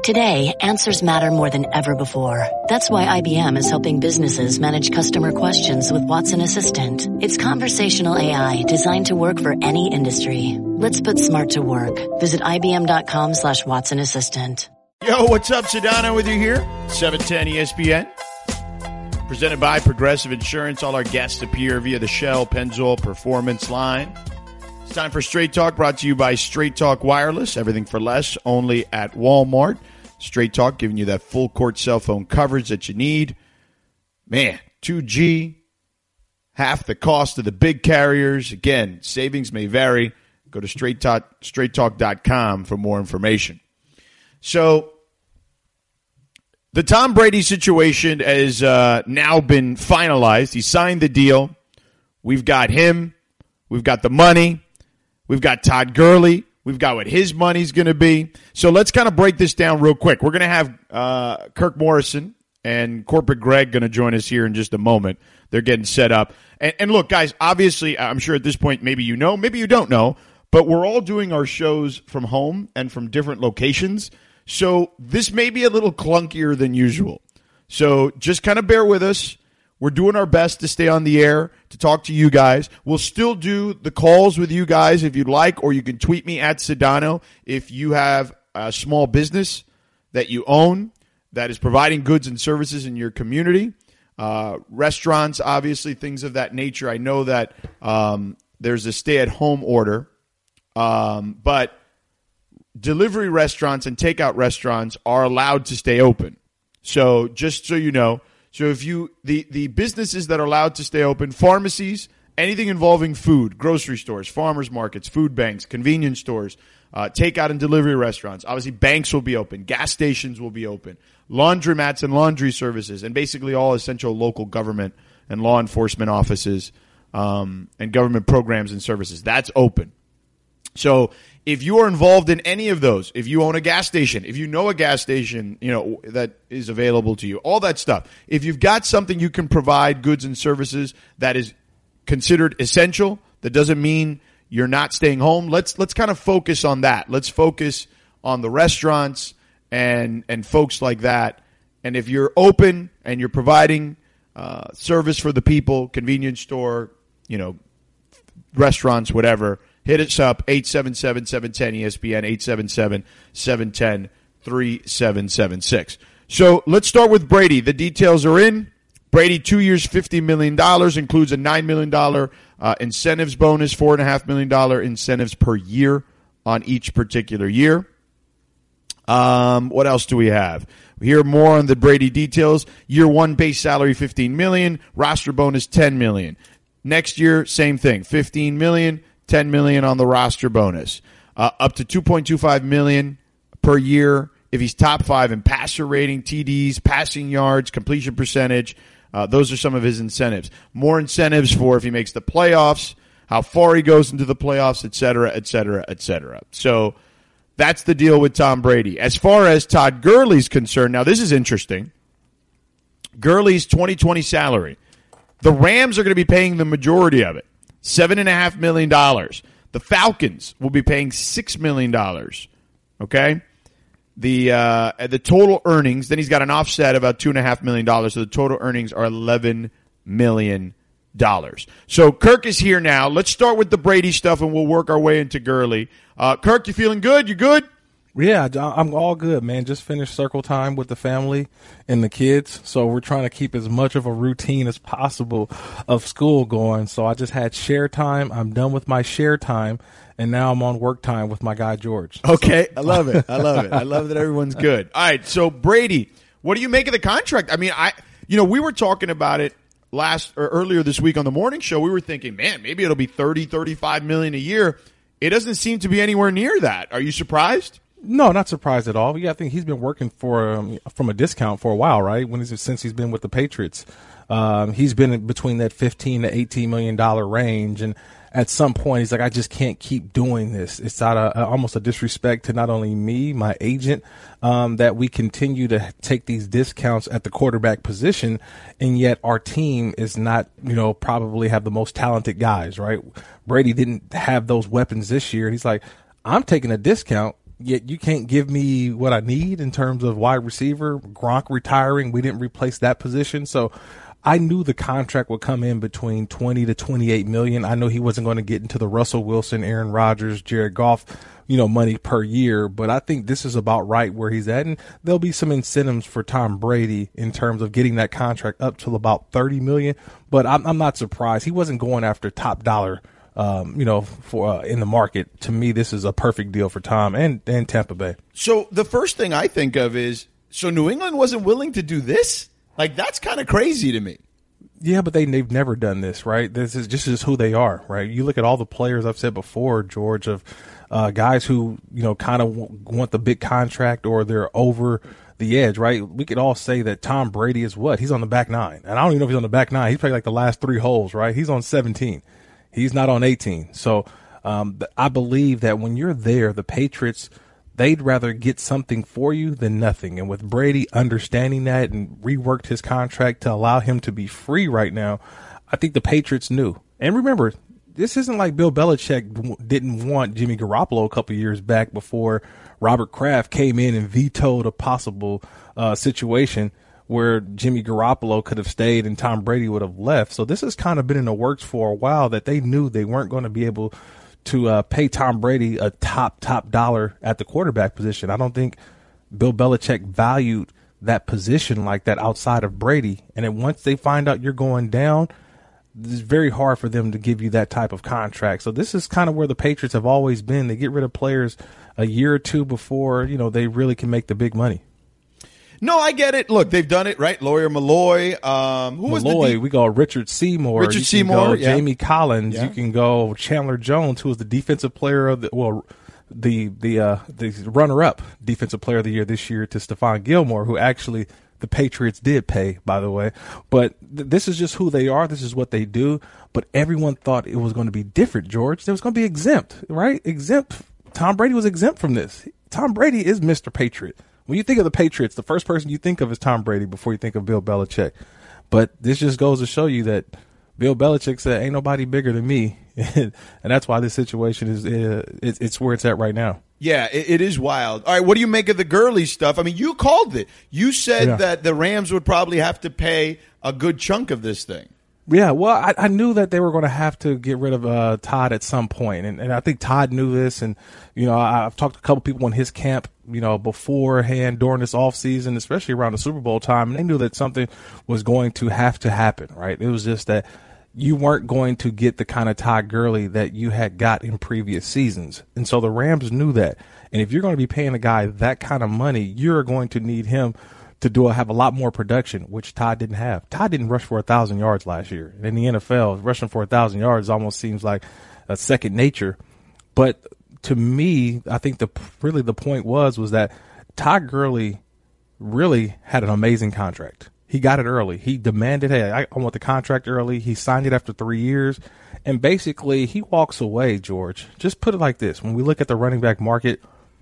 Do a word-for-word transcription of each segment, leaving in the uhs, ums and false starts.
Today, answers matter more than ever before. That's why I B M is helping businesses manage customer questions with Watson Assistant. It's conversational A I designed to work for any industry. Let's put smart to work. Visit ibm.com slash Watson Assistant. Yo, what's up? Sedano with you here. seven ten E S P N. Presented by Progressive Insurance. All our guests appear via the Shell Pennzoil Performance line. It's time for Straight Talk, brought to you by Straight Talk Wireless. Everything for less, only at Walmart. Straight Talk, giving you that full court cell phone coverage that you need. Man, two G, half the cost of the big carriers. Again, savings may vary. Go to straight talk, straight talk dot com for more information. So, the Tom Brady situation has uh, now been finalized. He signed the deal. We've got him. We've got the money. We've got Todd Gurley. We've got what his money's going to be. So let's kind of break this down real quick. We're going to have uh, Kirk Morrison and Corporate Greg going to join us here in just a moment. They're getting set up. And, and look, guys, obviously, I'm sure at this point maybe you know, maybe you don't know, but we're all doing our shows from home and from different locations. So this may be a little clunkier than usual. So just kind of bear with us. We're doing our best to stay on the air, to talk to you guys. We'll still do the calls with you guys if you'd like, or you can tweet me at Sedano if you have a small business that you own that is providing goods and services in your community. Uh, restaurants, obviously, things of that nature. I know that um, there's a stay-at-home order, um, but delivery restaurants and takeout restaurants are allowed to stay open. So just so you know, so if you the, the businesses that are allowed to stay open, pharmacies, anything involving food, grocery stores, farmers markets, food banks, convenience stores, uh, takeout and delivery restaurants. Obviously, banks will be open. Gas stations will be open. Laundromats and laundry services, and basically all essential local government and law enforcement offices um, and government programs and services. That's open. So if you are involved in any of those, if you own a gas station, if you know a gas station, you know, that is available to you, all that stuff. If you've got something you can provide goods and services that is considered essential, that doesn't mean you're not staying home. Let's let's kind of focus on that. Let's focus on the restaurants and and folks like that. And if you're open and you're providing uh, service for the people, convenience store, you know, restaurants, whatever, hit us up, eight seven seven, seven one zero, E S P N, eight seven seven, seven one zero, three seven seven six. So let's start with Brady. The details are in. Brady, two years, fifty million dollars, includes a nine million dollars uh, incentives bonus, four point five million dollars incentives per year on each particular year. Um, what else do we have? We hear more on the Brady details. Year one base salary, fifteen million dollars, roster bonus, ten million dollars. Next year, same thing, fifteen million dollars. ten million dollars on the roster bonus, uh, up to two point two five million dollars per year if he's top five in passer rating, T Ds, passing yards, completion percentage. Uh, those are some of his incentives. More incentives for if he makes the playoffs, how far he goes into the playoffs, et cetera, et cetera, et cetera. So that's the deal with Tom Brady. As far as Todd Gurley's concerned, now this is interesting. Gurley's twenty twenty salary. The Rams are going to be paying the majority of it. Seven and a half million dollars. The Falcons will be paying six million dollars. Okay, the uh, the total earnings. Then he's got an offset of about two and a half million dollars. So the total earnings are eleven million dollars. So Kirk is here now. Let's start with the Brady stuff, and we'll work our way into Gurley. Uh, Kirk, you feeling good? You good? Yeah, I'm all good, man. Just finished circle time with the family and the kids. So we're trying to keep as much of a routine as possible of school going. So I just had share time. I'm done with my share time. And now I'm on work time with my guy, George. Okay. So. I love it. I love it. I love that everyone's good. All right. So Brady, what do you make of the contract? I mean, I, you know, we were talking about it last or earlier this week on the morning show. We were thinking, man, maybe it'll be thirty, thirty-five million a year. It doesn't seem to be anywhere near that. Are you surprised? No, not surprised at all. Yeah, I think he's been working for um, from a discount for a while, right? When he's, since he's been with the Patriots, um, he's been between that fifteen to eighteen million dollar range, and at some point he's like, I just can't keep doing this. It's out of uh, almost a disrespect to not only me, my agent, um, that we continue to take these discounts at the quarterback position, and yet our team is not, you know, probably have the most talented guys, right? Brady didn't have those weapons this year, and he's like, I'm taking a discount Yet you can't give me what I need in terms of wide receiver. Gronk retiring, we didn't replace that position. So I knew the contract would come in between twenty to twenty-eight million. I know he wasn't going to get into the Russell Wilson, Aaron Rodgers, Jared Goff, you know, money per year, but I think this is about right where he's at. And there'll be some incentives for Tom Brady in terms of getting that contract up to about thirty million. But I'm, I'm not surprised. He wasn't going after top dollar Um, you know, for uh, in the market. To me, this is a perfect deal for Tom and, and Tampa Bay. So the first thing I think of is, so New England wasn't willing to do this? Like, that's kind of crazy to me. Yeah, but they, they've never done this, right? This is just, just who they are, right? You look at all the players I've said before, George, of uh, guys who, you know, kind of w- want the big contract or they're over the edge, right? We could all say that Tom Brady is what? He's on the back nine. And I don't even know if he's on the back nine. He's played like the last three holes, right? He's on seventeen. He's not on eighteen. So um, I believe that when you're there, the Patriots, they'd rather get something for you than nothing. And with Brady understanding that and reworked his contract to allow him to be free right now, I think the Patriots knew. And remember, this isn't like Bill Belichick w- didn't want Jimmy Garoppolo a couple years back before Robert Kraft came in and vetoed a possible uh, situation where Jimmy Garoppolo could have stayed and Tom Brady would have left. So this has kind of been in the works for a while that they knew they weren't going to be able to uh, pay Tom Brady a top, top dollar at the quarterback position. I don't think Bill Belichick valued that position like that outside of Brady. And then once they find out you're going down, it's very hard for them to give you that type of contract. So this is kind of where the Patriots have always been. They get rid of players a year or two before, you know, they really can make the big money. No, I get it. Look, they've done it, right? Lawyer Malloy. Um, who Malloy, was the de- we go Richard Seymour. Richard you can Seymour, go yeah. Jamie Collins. Yeah. You can go Chandler Jones, who was the defensive player of the well, the the uh, the runner-up defensive player of the year this year to Stephon Gilmore, who actually the Patriots did pay, by the way. But th- this is just who they are. This is what they do. But everyone thought it was going to be different, George. It was going to be exempt, right? Exempt. Tom Brady was exempt from this. Tom Brady is Mister Patriot. When you think of the Patriots, the first person you think of is Tom Brady before you think of Bill Belichick. But this just goes to show you that Bill Belichick said, ain't nobody bigger than me. And that's why this situation is uh, it's, it's where it's at right now. Yeah, it, it is wild. All right, what do you make of the Gurley stuff? I mean, you called it. You said Yeah. that the Rams would probably have to pay a good chunk of this thing. Yeah, well, I, I knew that they were going to have to get rid of uh, Todd at some point, and, and I think Todd knew this. And you know, I, I've talked to a couple people in his camp, you know, beforehand during this offseason, especially around the Super Bowl time, and they knew that something was going to have to happen. Right? It was just that you weren't going to get the kind of Todd Gurley that you had got in previous seasons, and so the Rams knew that. And if you're going to be paying a guy that kind of money, you're going to need him to do have a lot more production, which Todd didn't have. Todd didn't rush for a thousand yards last year. In the N F L, rushing for a thousand yards almost seems like a second nature. But to me, I think the really the point was was that Todd Gurley really had an amazing contract. He got it early. He demanded, hey, I, I want the contract early. He signed it after three years. And basically, he walks away, George. Just put it like this. When we look at the running back market,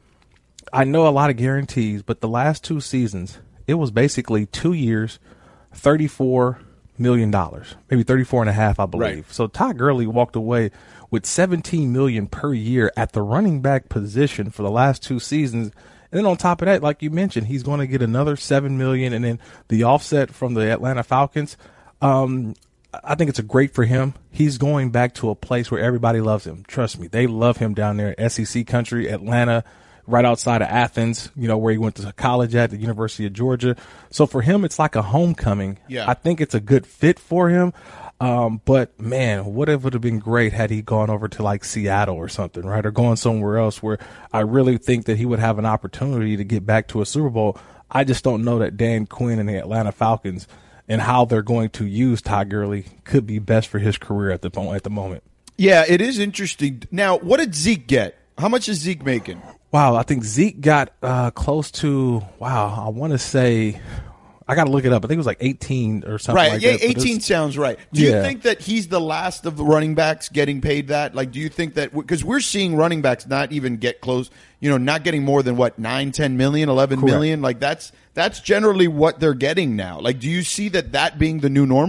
I know a lot of guarantees, but the last two seasons, it was basically two years, thirty-four million dollars, maybe thirty-four and a half, I believe. Right. So Todd Gurley walked away with seventeen million dollars per year at the running back position for the last two seasons. And then on top of that, like you mentioned, he's going to get another seven million dollars, and then the offset from the Atlanta Falcons. Um, I think it's a great for him. He's going back to a place where everybody loves him. Trust me, they love him down there in S E C country, Atlanta, right outside of Athens, you know, where he went to college at the University of Georgia. So for him, it's like a homecoming. Yeah. I think it's a good fit for him. Um, but man, what if it would have been great had he gone over to like Seattle or something, right? Or going somewhere else where I really think that he would have an opportunity to get back to a Super Bowl. I just don't know that Dan Quinn and the Atlanta Falcons and how they're going to use Todd Gurley could be best for his career at the at the moment. Yeah, it is interesting. Now, what did Zeke get? How much is Zeke making? Wow, I think Zeke got uh, close to, wow, I want to say, I got to look it up. I think it was like eighteen or something Right, like yeah, that. But eighteen it's- sounds right. Do you Yeah. think that he's the last of the running backs getting paid that? Like, do you think that, because we're seeing running backs not even get close, you know, not getting more than what, nine, ten million, eleven million? Like, that's that's generally what they're getting now. Like, do you see that that being the new normal?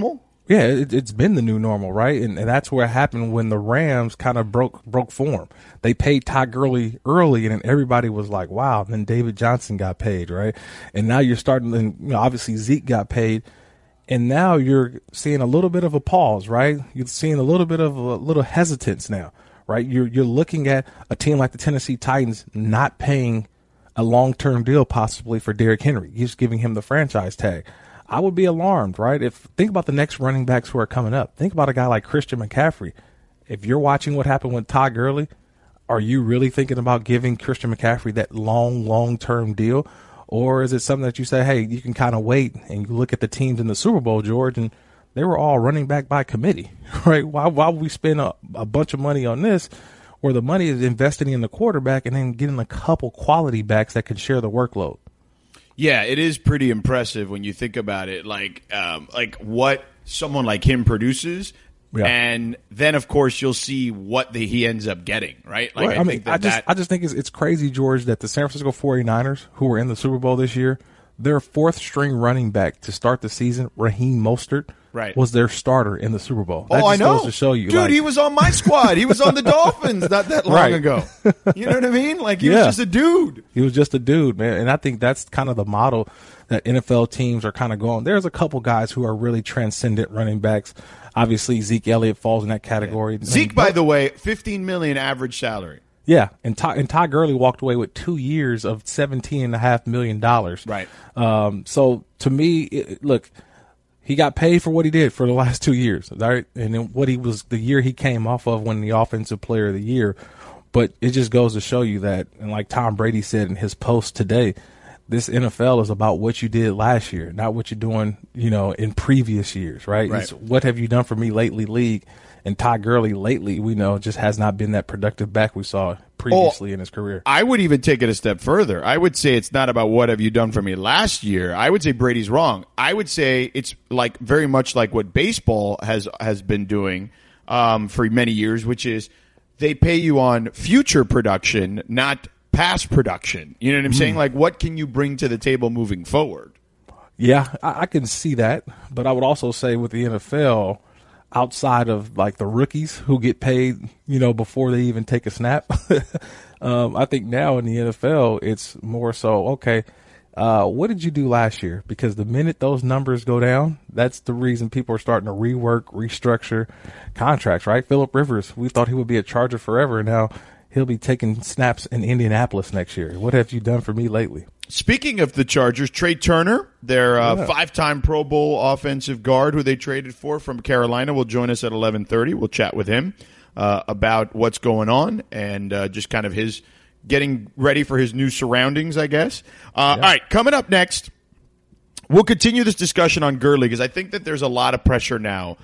Yeah, it, it's been the new normal, right? And, and that's where it happened when the Rams kind of broke broke form. They paid Todd Gurley early, and then everybody was like, wow. And then David Johnson got paid, right? And now you're starting, and you know, obviously Zeke got paid. And now you're seeing a little bit of a pause, right? You're seeing a little bit of a little hesitance now, right? You're you're looking at a team like the Tennessee Titans not paying a long-term deal possibly for Derrick Henry. He's giving him the franchise tag. I would be alarmed, right? If think about the next running backs who are coming up. Think about a guy like Christian McCaffrey. If you're watching what happened with Todd Gurley, are you really thinking about giving Christian McCaffrey that long, long-term deal? Or is it something that you say, hey, you can kind of wait and you look at the teams in the Super Bowl, George, and they were all running back by committee, right? Why, why would we spend a, a bunch of money on this where the money is investing in the quarterback and then getting a couple quality backs that can share the workload? Yeah, it is pretty impressive when you think about it, like um, like what someone like him produces, yeah. And then of course you'll see what the, he ends up getting, right? Like right. I, I think mean, that I just that, I just think it's it's crazy, George, that the San Francisco forty-niners, who were in the Super Bowl this year, their fourth string running back to start the season, Raheem Mostert, right. was their starter in the Super Bowl. That oh, just I know. goes to show you, dude, like, he was on my squad. He was on the Dolphins not that long right. ago. You know what I mean? Like he yeah. was just a dude. He was just a dude, man. And I think that's kind of the model that N F L teams are kind of going. There's a couple guys who are really transcendent running backs. Obviously, Zeke Elliott falls in that category. Yeah. Zeke, by the way, fifteen million dollars average salary. Yeah, and Todd, and Todd Gurley walked away with two years of seventeen and a half million dollars. Right. Um, so to me, it, look, he got paid for what he did for the last two years, right? And then what he was the year he came off of winning the Offensive Player of the Year. But it just goes to show you that, and like Tom Brady said in his post today, this N F L is about what you did last year, not what you're doing, you know, in previous years, right? Right. It's what have you done for me lately, league? And Todd Gurley lately, we know, just has not been that productive back we saw previously oh, in his career. I would even take it a step further. I would say it's not about what have you done for me last year. I would say Brady's wrong. I would say it's like very much like what baseball has has been doing um, for many years, which is they pay you on future production, not past production. You know what I'm mm. saying? Like, what can you bring to the table moving forward? Yeah, I, I can see that. But I would also say with the N F L, outside of like the rookies who get paid, you know, before they even take a snap, um, I think now in the N F L, it's more so, okay, uh, what did you do last year? Because the minute those numbers go down, that's the reason people are starting to rework, restructure contracts, right? Phillip Rivers, we thought he would be a Charger forever. Now he'll be taking snaps in Indianapolis next year. What have you done for me lately? Speaking of the Chargers, Trey Turner, their uh, yeah. five-time Pro Bowl offensive guard who they traded for from Carolina, will join us at eleven thirty. We'll chat with him uh, about what's going on and uh, just kind of his getting ready for his new surroundings, I guess. Uh, yeah. All right, coming up next, we'll continue this discussion on Gurley because I think that there's a lot of pressure now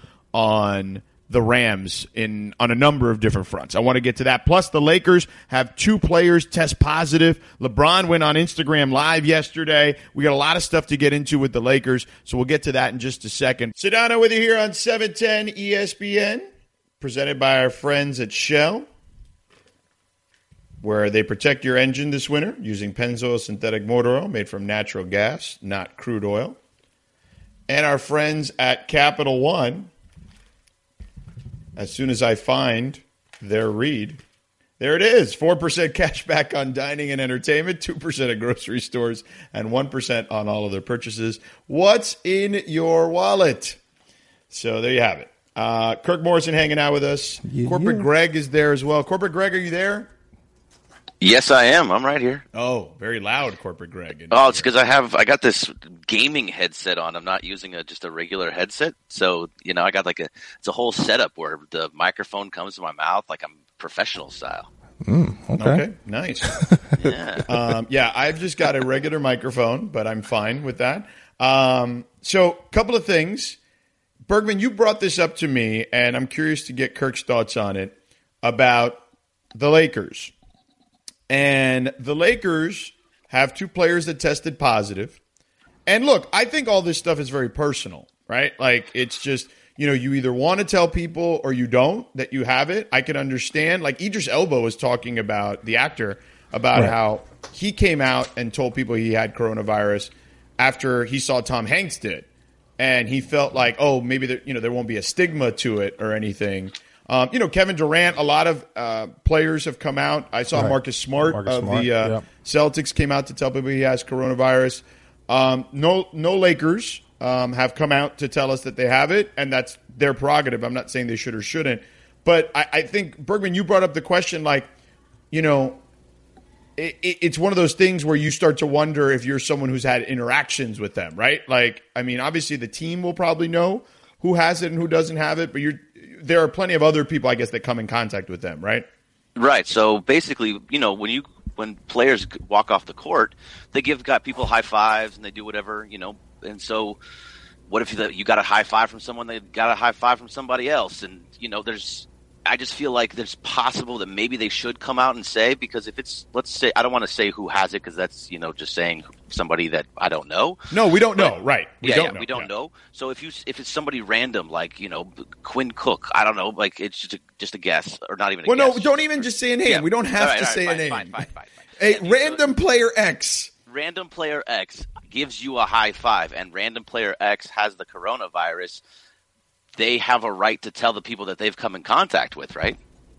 on the Rams in on a number of different fronts. I want to get to that. Plus, the Lakers have two players test positive. LeBron went on Instagram Live yesterday. We got a lot of stuff to get into with the Lakers, so we'll get to that in just a second. Sedano with you here on seven ten E S P N, presented by our friends at Shell, where they protect your engine this winter using Pennzoil synthetic motor oil made from natural gas, not crude oil. And our friends at Capital One. As soon as I find their read, there it is. four percent cash back on dining and entertainment, two percent at grocery stores, and one percent on all of their purchases. What's in your wallet? So there you have it. Uh, Kirk Morrison hanging out with us. Yeah, Corporate yeah. Greg is there as well. Corporate Greg, are you there? Yes, I am. I'm right here. Oh, very loud, Corporate Greg. Oh, it's because I have I got this gaming headset on. I'm not using a just a regular headset, so you know I got like a it's a whole setup where the microphone comes to my mouth like I'm professional style. Mm, okay. okay, nice. yeah, um, yeah. I've just got a regular microphone, but I'm fine with that. Um, so, a couple of things, Bergman. You brought this up to me, and I'm curious to get Kirk's thoughts on it about the Lakers. And the Lakers have two players that tested positive. And look, I think all this stuff is very personal, right? Like, it's just, you know, you either want to tell people or you don't that you have it. I can understand. Like, Idris Elba was talking about, the actor, about right. how he came out and told people he had coronavirus after he saw Tom Hanks did. and he felt like, oh, maybe there, you know there won't be a stigma to it or anything. Um, you know, Kevin Durant, a lot of uh, players have come out. I saw right. Marcus Smart Marcus of Smart, the uh, yep. Celtics came out to tell people he has coronavirus. Um, no, no Lakers um, have come out to tell us that they have it, and that's their prerogative. I'm not saying they should or shouldn't. But I, I think, Bergman, you brought up the question, like, you know, it, it, it's one of those things where you start to wonder if you're someone who's had interactions with them, right? Like, I mean, obviously the team will probably know who has it and who doesn't have it, but you're there are plenty of other people, I guess, that come in contact with them, right? Right. So basically, you know, when you when players walk off the court, they give got people high fives and they do whatever, you know. And so, what if you, you got a high five from someone that got a high five from somebody else? And you know, there's I just feel like there's possible that maybe they should come out and say, because if it's, let's say, I don't want to say who has it because that's, you know, just saying somebody that I don't know. No, we don't but, know. Right. We yeah, don't yeah know. we don't yeah. know. So if you, if it's somebody random, like, you know, Quinn Cook, I don't know, like it's just a, just a guess or not even a well, guess. Well, no, don't even just say a name. Yeah. We don't have right, to right, say fine, a name. Fine, fine, fine, fine. A and random so, player X. Random player X gives you a high five and random player X has the coronavirus. They have a right to tell the people that they've come in contact with, right?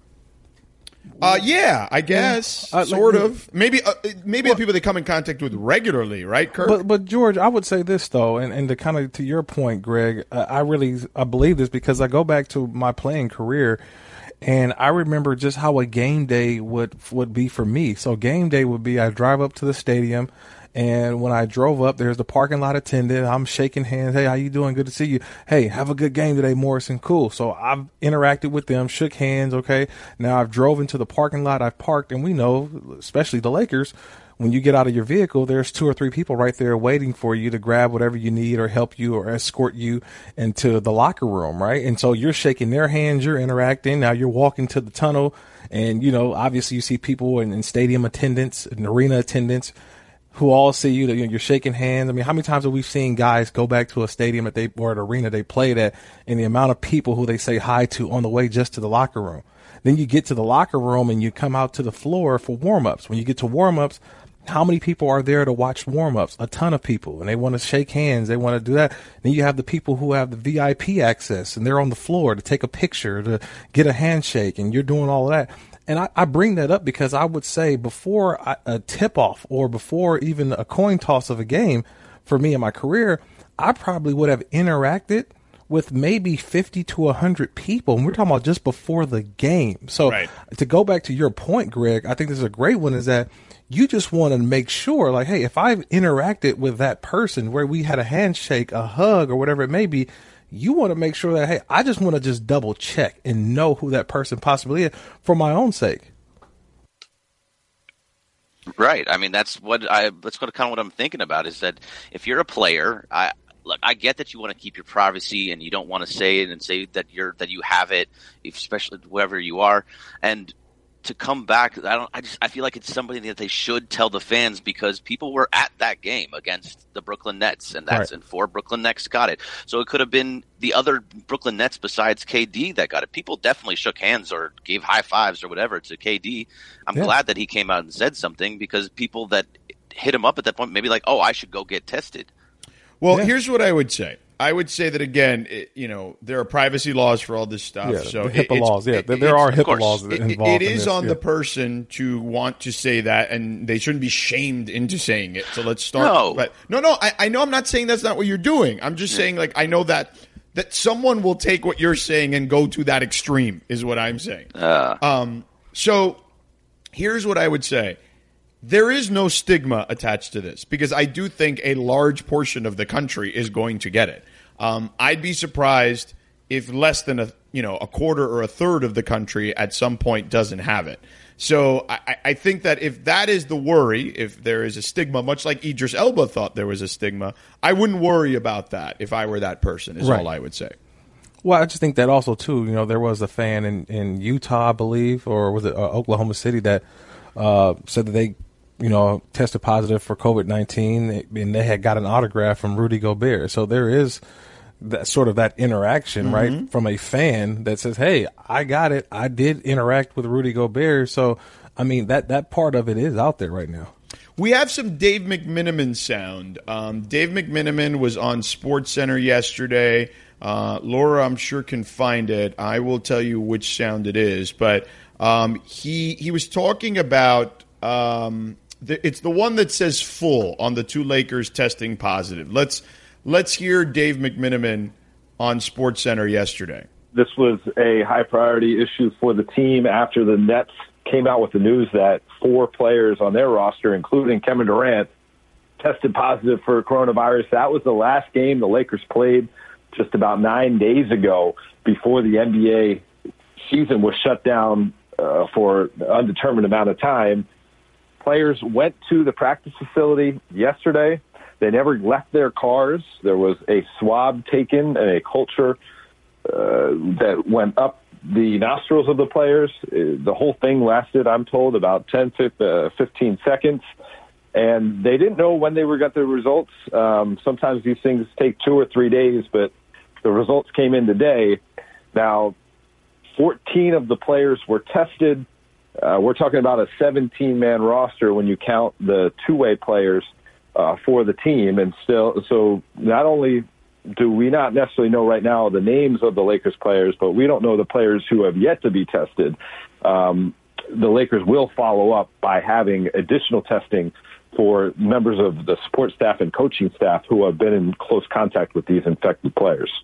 Uh, yeah, I guess, uh, sort like, of. Maybe, uh, maybe well, the people they come in contact with regularly, right, Kirk? But, but George, I would say this though, and, and to kind of to your point, Greg, uh, I really I believe this because I go back to my playing career, and I remember just how a game day would would be for me. So game day would be I drive up to the stadium. And when I drove up, there's the parking lot attendant. I'm shaking hands. Hey, how you doing? Good to see you. Hey, have a good game today, Morrison. Cool. So I've interacted with them, shook hands. Okay. Now I've drove into the parking lot. I've parked, and we know, especially the Lakers, when you get out of your vehicle, there's two or three people right there waiting for you to grab whatever you need or help you or escort you into the locker room, right? And so you're shaking their hands, you're interacting. Now you're walking to the tunnel, and, you know, obviously you see people in, in stadium attendants and arena attendants who all see you, that you're shaking hands. I mean, how many times have we seen guys go back to a stadium that they or an arena they played at, and the amount of people who they say hi to on the way just to the locker room? Then you get to the locker room and you come out to the floor for warm-ups. When you get to warm-ups, how many people are there to watch warm-ups? A ton of people, and they want to shake hands. They want to do that. Then you have the people who have the V I P access, and they're on the floor to take a picture, to get a handshake, and you're doing all of that. And I, I bring that up because I would say before I, a tip-off or before even a coin toss of a game for me in my career, I probably would have interacted with maybe fifty to one hundred people. And we're talking about just before the game. So right. to go back to your point, Greg, I think this is a great one, is that you just want to make sure, like, hey, if I've interacted with that person where we had a handshake, a hug, or whatever it may be, you want to make sure that, hey, I just want to just double check and know who that person possibly is for my own sake. Right. I mean, that's what I, that's what kind of what I'm thinking about is that if you're a player, I, look, I get that you want to keep your privacy and you don't want to say it and say that you're, that you have it, especially wherever you are. And to come back, I don't, I just, I feel like it's somebody that they should tell the fans because people were at that game against the Brooklyn Nets, and that's, right. and four Brooklyn Nets got it. So it could have been the other Brooklyn Nets besides K D that got it. People definitely shook hands or gave high fives or whatever to K D. I'm yeah. glad that he came out and said something because people that hit him up at that point, maybe like, oh, I should go get tested. Well, yeah. here's what I would say. I would say that, again, it, you know, there are privacy laws for all this stuff. Yeah, so the HIPAA it, laws, yeah. It, there are HIPAA laws it, involved It, it in is this, on yeah. the person to want to say that, and they shouldn't be shamed into saying it. So let's start. No, but, no, no. I, I know I'm not saying that's not what you're doing. I'm just yeah. saying, like, I know that that someone will take what you're saying and go to that extreme is what I'm saying. Uh. Um. So here's what I would say. There is no stigma attached to this because I do think a large portion of the country is going to get it. Um, I'd be surprised if less than a you know a quarter or a third of the country at some point doesn't have it. So I, I think that if that is the worry, if there is a stigma, much like Idris Elba thought there was a stigma, I wouldn't worry about that if I were that person, is right. all I would say. Well, I just think that also, too, you know, there was a fan in, in Utah, I believe, or was it uh, Oklahoma City that uh, said that they, you know, tested positive for COVID nineteen, and they had got an autograph from Rudy Gobert. So there is that sort of that interaction, mm-hmm. right, from a fan that says, hey, I got it. I did interact with Rudy Gobert. So, I mean, that, that part of it is out there right now. We have some Dave McMenamin sound. Um, Dave McMenamin was on SportsCenter yesterday. Uh, Laura, I'm sure, can find it. I will tell you which sound it is. But um, he he was talking about um, the, it's the one that says full on the two Lakers testing positive. Let's let's hear Dave McMenamin on SportsCenter yesterday. This was a high priority issue for the team after the Nets came out with the news that four players on their roster, including Kevin Durant, tested positive for coronavirus. That was the last game the Lakers played just about nine days ago before the N B A season was shut down uh, for an undetermined amount of time. Players went to the practice facility yesterday. They never left their cars. There was a swab taken and a culture uh, that went up the nostrils of the players. The whole thing lasted, I'm told, about ten, fifteen seconds. And they didn't know when they were got the results. Um, sometimes these things take two or three days, but the results came in today. Now, fourteen of the players were tested. Uh, we're talking about a seventeen-man roster when you count the two-way players uh, for the team. And still, so not only do we not necessarily know right now the names of the Lakers players, but we don't know the players who have yet to be tested. Um, the Lakers will follow up by having additional testing for members of the support staff and coaching staff who have been in close contact with these infected players.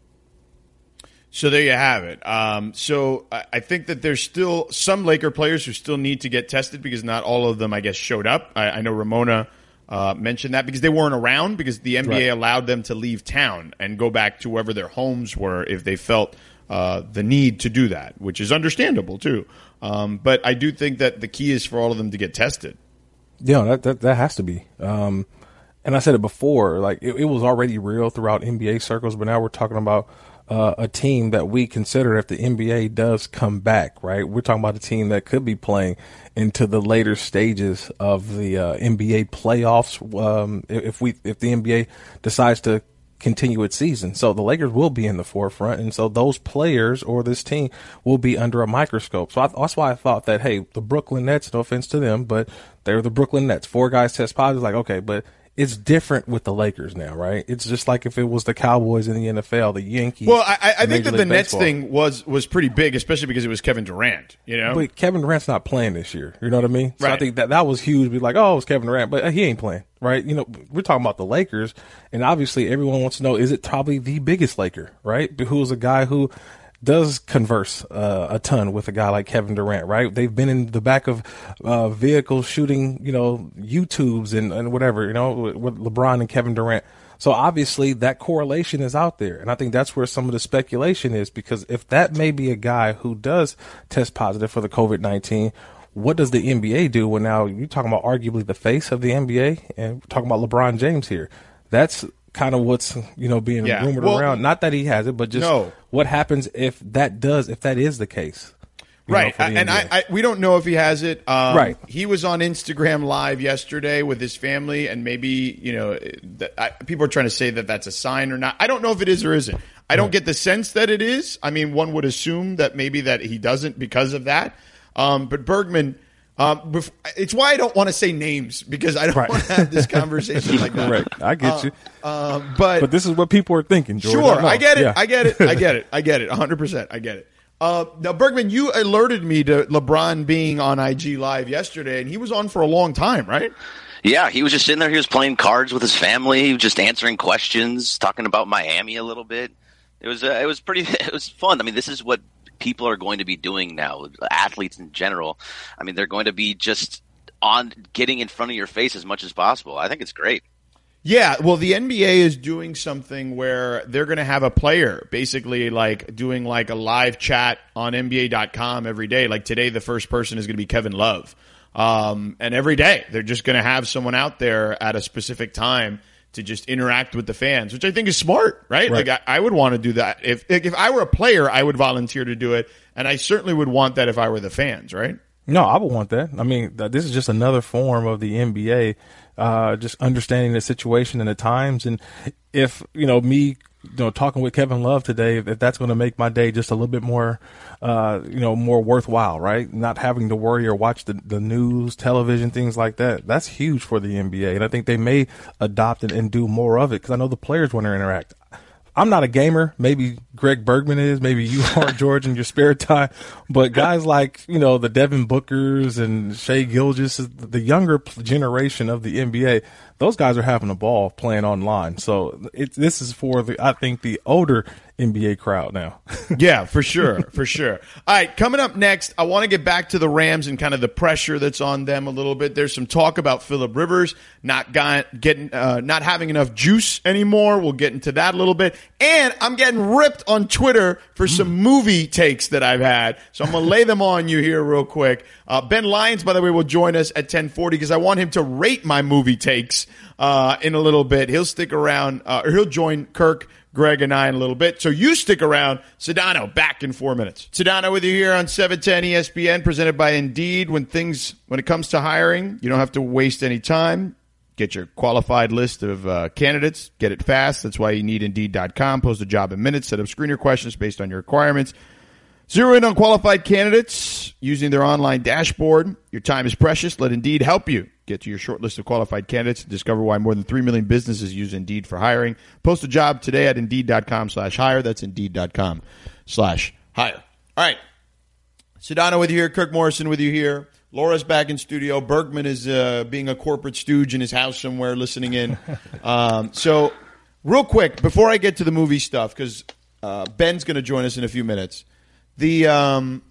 So there you have it. Um, so I, I think that there's still some Laker players who still need to get tested because not all of them, I guess, showed up. I, I know Ramona Uh, mentioned that because they weren't around because the N B A right. allowed them to leave town and go back to wherever their homes were if they felt uh, the need to do that, which is understandable too. Um, but I do think that the key is for all of them to get tested. Yeah, that that, that has to be. Um, and I said it before, like it, it was already real throughout N B A circles, but now we're talking about uh, a team that we consider if the N B A does come back, right? We're talking about a team that could be playing into the later stages of the uh, N B A playoffs um, if we if the N B A decides to continue its season. So the Lakers will be in the forefront, and so those players or this team will be under a microscope. So I, that's why I thought that, hey, the Brooklyn Nets, no offense to them, but they're the Brooklyn Nets. Four guys test positive, like, okay, but it's different with the Lakers now, right? It's just like if it was the Cowboys in the N F L, the Yankees. Well, I, I think that the Baseball. Nets thing was was pretty big, especially because it was Kevin Durant, you know? But Kevin Durant's not playing this year. You know what I mean? So right. I think that that was huge. Be like, oh, it's Kevin Durant, but he ain't playing, right? You know, we're talking about the Lakers, and obviously everyone wants to know, is it probably the biggest Laker, right? Who's a guy who does converse uh, a ton with a guy like Kevin Durant, right? They've been in the back of uh, vehicles shooting, you know, YouTubes and, and whatever, you know, with, with LeBron and Kevin Durant. So obviously that correlation is out there. And I think that's where some of the speculation is, because if that may be a guy who does test positive for the COVID nineteen, what does the N B A do when now you're talking about arguably the face of the N B A and we're talking about LeBron James here? That's kind of what's, you know, being yeah. rumored well, around. Not that he has it, but just no. what happens if that does, if that is the case. Right. Know, and I, I, we don't know if he has it. Um, right. He was on Instagram Live yesterday with his family, and maybe, you know, the, I, people are trying to say that that's a sign or not. I don't know if it is or isn't. I don't right. get the sense that it is. I mean, one would assume that maybe that he doesn't because of that. Um, but Bergman, um, it's why I don't want to say names, because I don't right. want to have this conversation like that. Right. I get uh, you. Uh, but but this is what people are thinking, George. Sure. I, I get it. Yeah. I get it. I get it. I get it. one hundred percent. I get it. Uh, now, Bergman, you alerted me to LeBron being on I G Live yesterday, and he was on for a long time, right? Yeah, he was just sitting there. He was playing cards with his family. He was just answering questions, talking about Miami a little bit. It was uh, it was pretty. It was fun. I mean, this is what people are going to be doing now. Athletes in general. I mean, they're going to be just on getting in front of your face as much as possible. I think it's great. Yeah, well, the N B A is doing something where they're going to have a player basically like doing like a live chat on N B A dot com every day. Like today, the first person is going to be Kevin Love. Um, and every day they're just going to have someone out there at a specific time to just interact with the fans, which I think is smart, right? right. Like I, I would want to do that. If, if I were a player, I would volunteer to do it. And I certainly would want that if I were the fans, right? No, I would want that. I mean, this is just another form of the N B A, uh, just understanding the situation and the times. And if, you know, me you know, talking with Kevin Love today, if that's going to make my day just a little bit more, uh, you know, more worthwhile, right? Not having to worry or watch the, the news, television, things like that. That's huge for the N B A. And I think they may adopt it and do more of it because I know the players want to interact. I'm not a gamer. Maybe Greg Bergman is. Maybe you are, George, in your spare time. But guys like, you know, the Devin Bookers and Shai Gilgeous, the younger generation of the N B A, those guys are having a ball playing online. So it, this is for, the I think, the older N B A crowd now. Yeah, for sure, for sure. All right, coming up next, I want to get back to the Rams and kind of the pressure that's on them a little bit. There's some talk about Phillip Rivers not got, getting, uh, not having enough juice anymore. We'll get into that a little bit. And I'm getting ripped on Twitter for some movie takes that I've had. So I'm going to lay them on you here real quick. Uh, Ben Lyons, by the way, will join us at ten forty because I want him to rate my movie takes uh, in a little bit. He'll stick around, uh, or he'll join Kirk, Greg, and I in a little bit. So you stick around. Sedano, back in four minutes. Sedano with you here on seven ten E S P N, presented by Indeed. When things, when it comes to hiring, you don't have to waste any time. Get your qualified list of uh, candidates. Get it fast. That's why you need Indeed dot com. Post a job in minutes. Set up screener questions based on your requirements. Zero in on qualified candidates using their online dashboard. Your time is precious. Let Indeed help you get to your short list of qualified candidates and discover why more than three million businesses use Indeed for hiring. Post a job today at Indeed dot com slash hire. That's Indeed dot com slash hire. All right. Sedano with you here. Kirk Morrison with you here. Laura's back in studio. Bergman is uh, being a corporate stooge in his house somewhere listening in. um, so real quick, before I get to the movie stuff, because uh, Ben's going to join us in a few minutes, the um,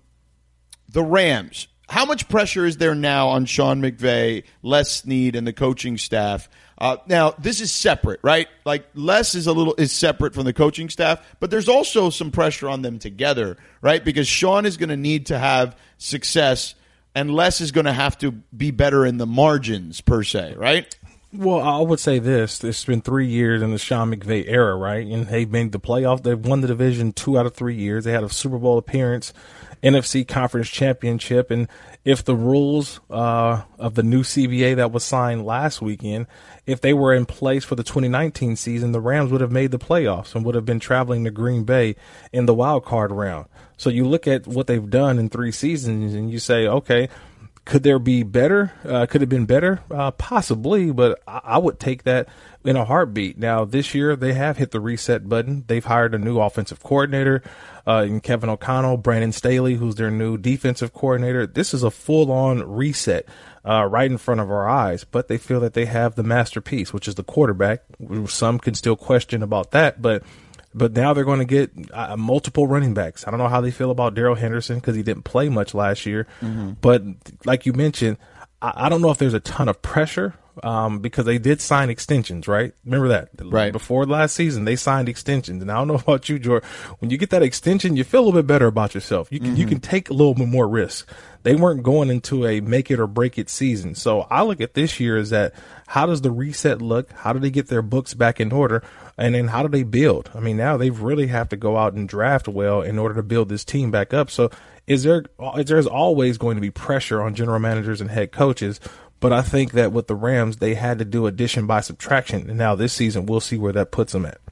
the Rams, how much pressure is there now on Sean McVay, Les Snead, and the coaching staff? Uh, now, this is separate, right? Like, Les is a little is separate from the coaching staff, but there's also some pressure on them together, right? Because Sean is going to need to have success, and Les is going to have to be better in the margins, per se, right? Well, I would say this. It's been three years in the Sean McVay era, right? And they've made the playoffs. They've won the division two out of three years. They had a Super Bowl appearance, N F C Conference Championship. And if the rules uh, of the new C B A that was signed last weekend, if they were in place for the twenty nineteen season, the Rams would have made the playoffs and would have been traveling to Green Bay in the wild card round. So you look at what they've done in three seasons and you say, okay, could there be better? Uh, could it have been better? Uh, possibly, but I, I would take that in a heartbeat. Now, this year, they have hit the reset button. They've hired a new offensive coordinator uh, in Kevin O'Connell, Brandon Staley, who's their new defensive coordinator. This is a full-on reset uh, right in front of our eyes, but they feel that they have the masterpiece, which is the quarterback. Some can still question about that, but But now they're going to get uh, multiple running backs. I don't know how they feel about Darrell Henderson because he didn't play much last year. Mm-hmm. But like you mentioned, I, I don't know if there's a ton of pressure um, because they did sign extensions, right? Remember that? Right. Before last season, they signed extensions. And I don't know about you, George. When you get that extension, you feel a little bit better about yourself. You can, mm-hmm. you can take a little bit more risk. They weren't going into a make it or break it season. So I look at this year as that how does the reset look? How do they get their books back in order? And then how do they build? I mean, now they really have to go out and draft well in order to build this team back up. So is there, is there's always going to be pressure on general managers and head coaches. But I think that with the Rams, they had to do addition by subtraction. And now this season, we'll see where that puts them at.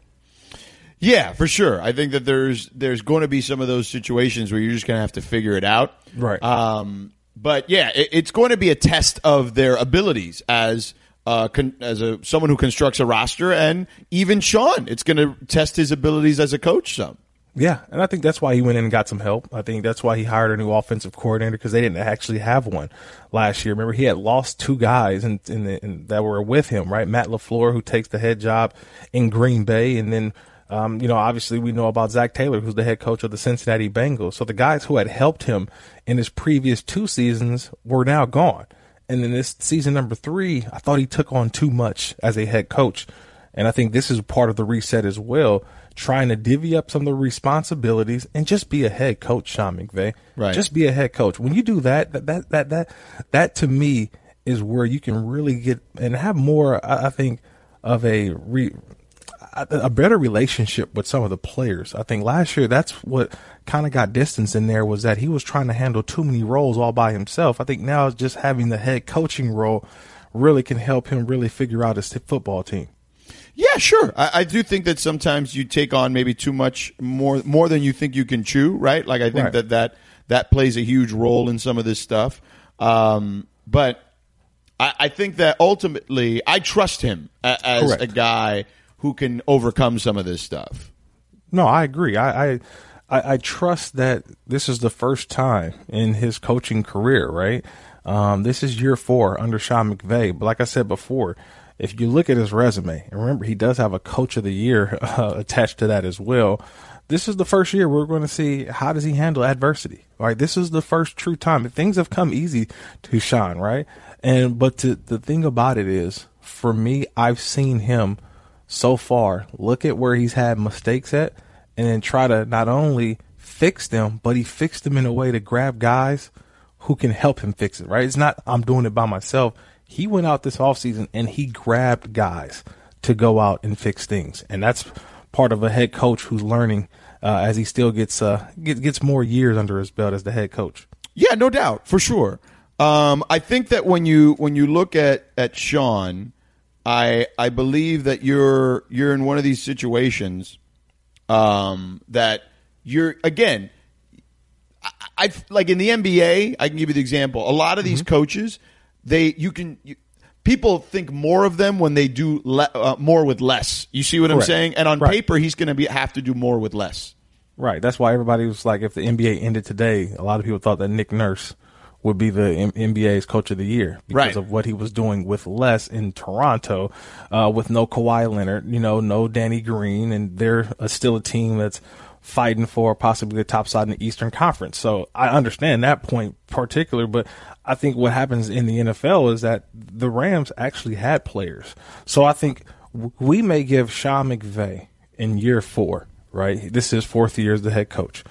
Yeah, for sure. I think that there's there's going to be some of those situations where you're just going to have to figure it out. Right. Um, but, yeah, it, it's going to be a test of their abilities as uh, con- as a someone who constructs a roster. And even Sean, it's going to test his abilities as a coach some. Yeah, and I think that's why he went in and got some help. I think that's why he hired a new offensive coordinator because they didn't actually have one last year. Remember, he had lost two guys in, in, the, in that were with him, right? Matt LaFleur, who takes the head job in Green Bay, and then Um, you know, obviously we know about Zach Taylor, who's the head coach of the Cincinnati Bengals. So the guys who had helped him in his previous two seasons were now gone. And in this season number three, I thought he took on too much as a head coach. And I think this is part of the reset as well, trying to divvy up some of the responsibilities and just be a head coach, Sean McVay. Right. Just be a head coach. When you do that, that, that, that, that, that to me is where you can really get and have more, I, I think, of a re, a better relationship with some of the players. I think last year that's what kind of got distance in there was that he was trying to handle too many roles all by himself. I think now just having the head coaching role really can help him really figure out his football team. Yeah, sure. I, I do think that sometimes you take on maybe too much more more than you think you can chew, right? Like I think Right. that, that that plays a huge role in some of this stuff. Um, but I, I think that ultimately I trust him a, as Correct. a guy who can overcome some of this stuff. No, I agree. I, I I I trust that this is the first time in his coaching career, right? Um, this is year four under Sean McVay. But like I said before, if you look at his resume, and remember he does have a Coach of the Year uh, attached to that as well. This is the first year we're going to see how does he handle adversity. Right? This is the first true time. Things have come easy to Sean, right? And but to, the thing about it is, for me, I've seen him so far look at where he's had mistakes at, and then try to not only fix them, but he fixed them in a way to grab guys who can help him fix it. Right? It's not I'm doing it by myself. He went out this offseason and he grabbed guys to go out and fix things, and that's part of a head coach who's learning uh, as he still gets uh, get, gets more years under his belt as the head coach. Yeah, no doubt, for sure. Um, I think that when you when you look at, at Sean, I I believe that you're you're in one of these situations um, that you're again. I, I like in the N B A. I can give you the example. A lot of these mm-hmm. coaches, they you can. You, People think more of them when they do le- uh, more with less. You see what Correct. I'm saying? And on Right. paper, he's going to be have to do more with less. Right. That's why everybody was like, if the N B A ended today, a lot of people thought that Nick Nurse would be the M- N B A's Coach of the Year because right. of what he was doing with less in Toronto, uh, with no Kawhi Leonard, you know, no Danny Green, and they're uh, still a team that's fighting for possibly the top side in the Eastern Conference. So I understand that point particular, but I think what happens in the N F L is that the Rams actually had players. So I think we may give Sean McVay in year four, right? This is fourth year as the head coach.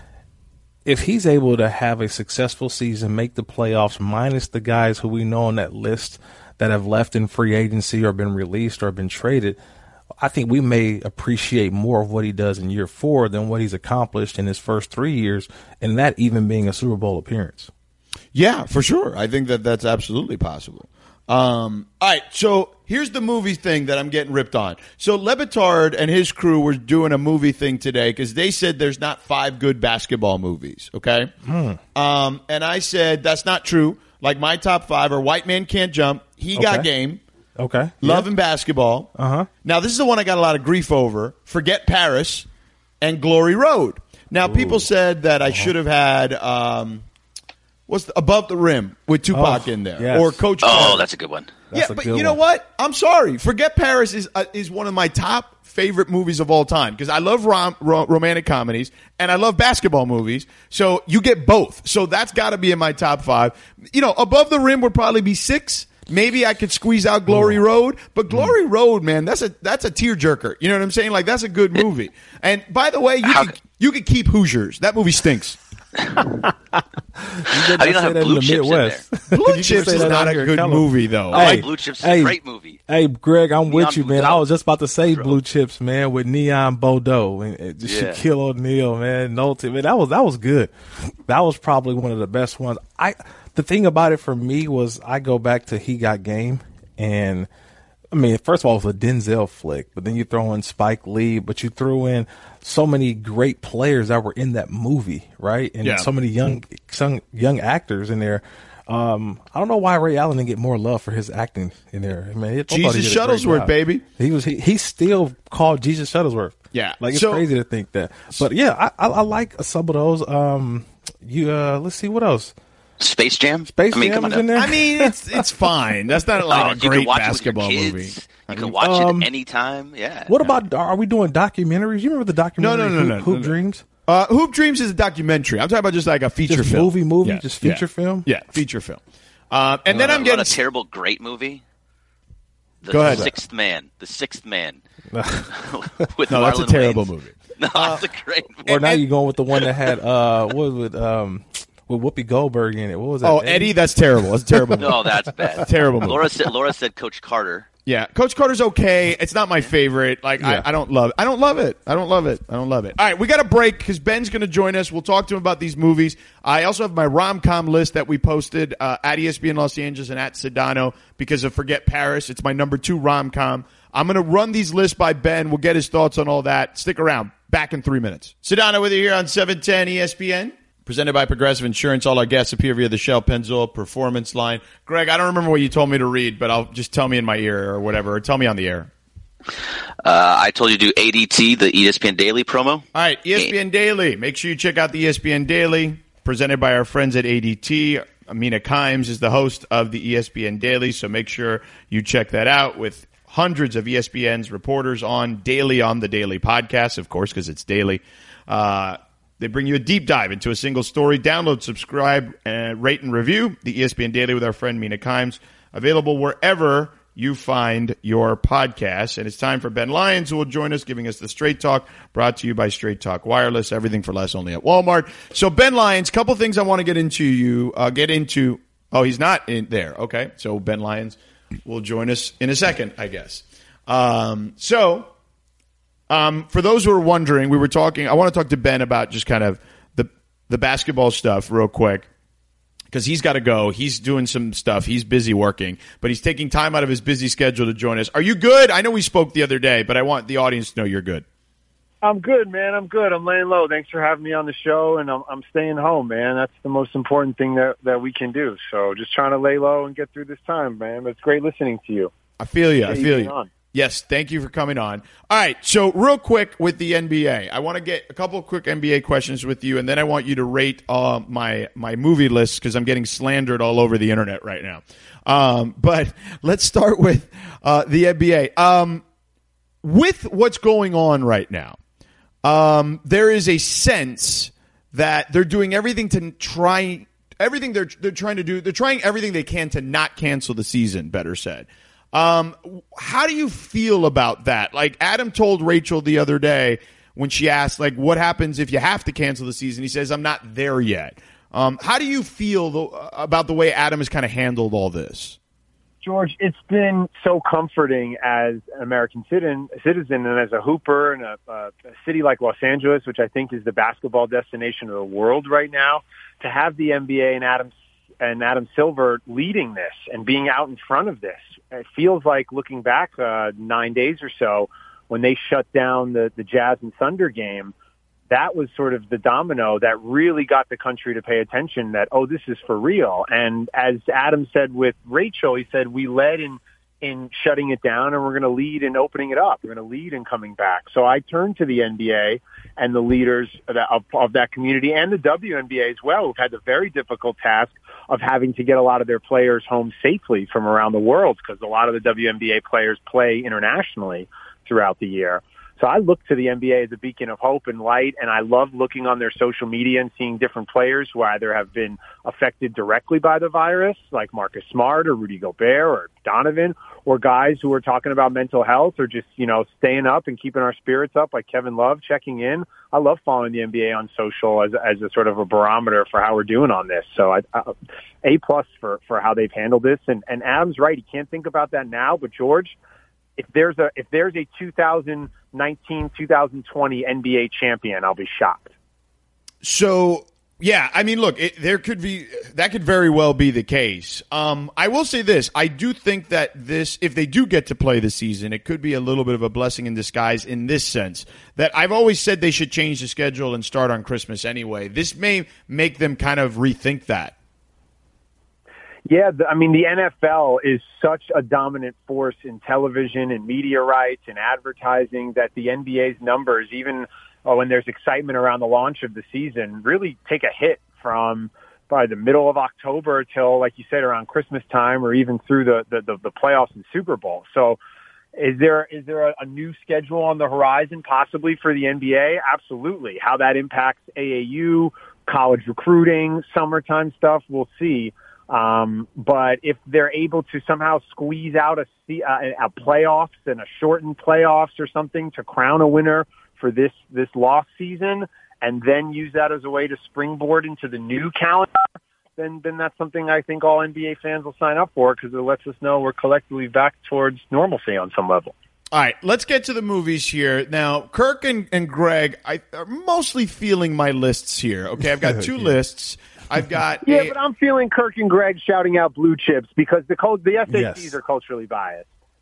If he's able to have a successful season, make the playoffs, minus the guys who we know on that list that have left in free agency or been released or been traded, I think we may appreciate more of what he does in year four than what he's accomplished in his first three years, and that even being a Super Bowl appearance. Yeah, for sure. I think that that's absolutely possible. Um, all right, so here's the movie thing that I'm getting ripped on. So Le Batard and his crew were doing a movie thing today because they said there's not five good basketball movies, okay? Hmm. Um, and I said that's not true. Like my top five are White Man Can't Jump, He Got Okay. Game, Okay. Love Yeah. and Basketball. Uh-huh. Now, this is the one I got a lot of grief over, Forget Paris, and Glory Road. Now, people said that I should have had um, what's the, Above the Rim with Tupac Oh, in there. yes. Or Coach Oh, Carter. that's a good one. That's yeah, a but good you know one. what? I'm sorry. Forget Paris is uh, is one of my top favorite movies of all time because I love rom- ro- romantic comedies and I love basketball movies. So you get both. So that's got to be in my top five. You know, Above the Rim would probably be six. Maybe I could squeeze out Glory Road, but Glory Road, man, that's a that's a tearjerker. You know what I'm saying? Like that's a good movie. And by the way, you How- could, you could keep Hoosiers. That movie stinks. How do you not have Blue Chips in there? Blue You Chips can say is that not out a here, good Callum. movie though. I Hey, like Blue Chips. It's hey, a great movie. Hey, Greg, I'm with Neon you, man. Bordeaux. I was just about to say Bro. Blue Chips, man, with Neon Bordeaux and and Yeah. Shaquille O'Neal, man, Nolte, man. That was that was good. That was probably one of the best ones. I the thing about it for me was I go back to He Got Game, and I mean, first of all, it was a Denzel flick, but then you throw in Spike Lee, but you threw in so many great players that were in that movie, right? And Yeah. so many young, some young actors in there. Um, I don't know why Ray Allen didn't get more love for his acting in there. I mean, I thought he Jesus did a great Shuttlesworth, job. baby. He was he, he's still called Jesus Shuttlesworth. Yeah. like it's So- crazy to think that. But yeah, I, I, I like some of those. Um, you uh, let's see what else. Space Jam. Space I mean, Jam come on is in now. there. I mean, it's it's fine. That's not Oh, like a you can great watch basketball it with your movie. kids. I You mean, can watch um, it anytime. Yeah. What about are we doing documentaries? You remember the documentary? No, no, no, Hoop, no, Hoop no, no. Dreams? Uh, Hoop Dreams is a documentary. I'm talking about just like a feature Just film. movie, movie, Yeah, just feature yeah. film? Yeah, feature film. Uh, and then I'm What getting a terrible, great movie. The Go ahead. Sixth Man. The Sixth Man. With no, that's a Marlon terrible Wayans. movie. No, that's a great movie. Or now you're going with the one that had uh, what was it? Um, with Whoopi Goldberg in it. What was that? Oh, Eddie, that's terrible. That's a terrible. movie. No, that's bad. Terrible movie. Laura said. Laura said Coach Carter. Yeah, Coach Carter's okay. It's not my favorite. Like Yeah. I, I don't love. I don't love it. I don't love it. I don't love it. All right, we got a break because Ben's going to join us. We'll talk to him about these movies. I also have my rom-com list that we posted uh, at E S P N Los Angeles and at Sedano because of Forget Paris. It's my number two rom-com. I'm going to run these lists by Ben. We'll get his thoughts on all that. Stick around. Back in three minutes. Sedano with you here on seven ten E S P N. Presented by Progressive Insurance. All our guests appear via the Shell Pennzoil Performance Line. Greg, I don't remember what you told me to read, but I'll just tell me in my ear or whatever, or tell me on the air. Uh, I told you to do A D T, the E S P N Daily promo. All right, E S P N Daily. Make sure you check out the E S P N Daily, presented by our friends at A D T. Amina Kimes is the host of the E S P N Daily, so make sure you check that out with hundreds of E S P N's reporters on daily on the Daily podcast, of course, because it's daily. Uh, they bring you a deep dive into a single story. Download, subscribe, and rate and review the E S P N Daily with our friend Mina Kimes. Available wherever you find your podcasts. And it's time for Ben Lyons, who will join us, giving us the Straight Talk, brought to you by Straight Talk Wireless. Everything for less, only at Walmart. So Ben Lyons, couple things I want to get into. You uh, get into. Oh, he's not in there. Okay, so Ben Lyons will join us in a second, I guess. Um, so, um, for those who are wondering, we were talking. I want to talk to Ben about just kind of the the basketball stuff real quick, because he's got to go. He's doing some stuff. He's busy working, but he's taking time out of his busy schedule to join us. Are you good? I know we spoke the other day, but I want the audience to know you're good. I'm good, man. I'm good. I'm laying low. Thanks for having me on the show, and I'm I'm staying home, man. That's the most important thing that, that we can do. So just trying to lay low and get through this time, man. But it's great listening to you. I feel you. Stay I feel you. on. Yes, thank you for coming on. All right, so real quick with the N B A, I want to get a couple of quick N B A questions with you, and then I want you to rate uh, my my movie list because I'm getting slandered all over the internet right now. Um, but let's start with uh, the N B A. Um, with what's going on right now, um, there is a sense that they're doing everything to try everything they're they're trying to do. They're trying everything they can to not cancel the season. Better said. Um, how do you feel about that? Like Adam told Rachel the other day when she asked, like, what happens if you have to cancel the season? He says, I'm not there yet. Um, how do you feel the, about the way Adam has kind of handled all this? George, it's been so comforting as an American citizen, citizen and as a hooper in a, a city like Los Angeles, which I think is the basketball destination of the world right now, to have the N B A and Adam and Adam Silver leading this and being out in front of this. It feels like looking back uh, nine days or so when they shut down the, the Jazz and Thunder game, that was sort of the domino that really got the country to pay attention that, oh, this is for real. And as Adam said with Rachel, he said, we led in, in shutting it down and we're going to lead in opening it up. We're going to lead in coming back. So I turned to the N B A and the leaders of that, of, of that community and the W N B A as well, who've had the very difficult task of having to get a lot of their players home safely from around the world because a lot of the W N B A players play internationally throughout the year. So I look to the N B A as a beacon of hope and light, and I love looking on their social media and seeing different players who either have been affected directly by the virus, like Marcus Smart or Rudy Gobert or Donovan, or guys who are talking about mental health or just, you know, staying up and keeping our spirits up, like Kevin Love checking in. I love following the N B A on social as, as a sort of a barometer for how we're doing on this. So I, I, A plus for, for how they've handled this. And, and Adam's right. He can't think about that now, but George, if there's a, if there's a two thousand nineteen, two thousand twenty N B A champion, I'll be shocked. So, yeah, I mean, look, it, there could be, that could very well be the case. Um, I will say this. I do think that this, if they do get to play the season, it could be a little bit of a blessing in disguise in this sense that I've always said they should change the schedule and start on Christmas anyway. This may make them kind of rethink that. Yeah, I mean, the N F L is such a dominant force in television and media rights and advertising that the N B A's numbers, even oh, when there's excitement around the launch of the season, really take a hit from by the middle of October till, like you said, around Christmas time or even through the, the, the, the playoffs and Super Bowl. So is there is there a, a new schedule on the horizon possibly for the N B A? Absolutely. How that impacts A A U, college recruiting, summertime stuff, we'll see. Um, but if they're able to somehow squeeze out a, a, a playoffs and a shortened playoffs or something to crown a winner for this, this lost season and then use that as a way to springboard into the new calendar, then, then that's something I think all N B A fans will sign up for because it lets us know we're collectively back towards normalcy on some level. All right, let's get to the movies here. Now, Kirk and, and Greg I, are mostly feeling my lists here. Okay, I've got two yeah. lists. I've got yeah, a, but I'm feeling Kirk and Greg shouting out blue chips because the the S A Ts yes. are culturally biased.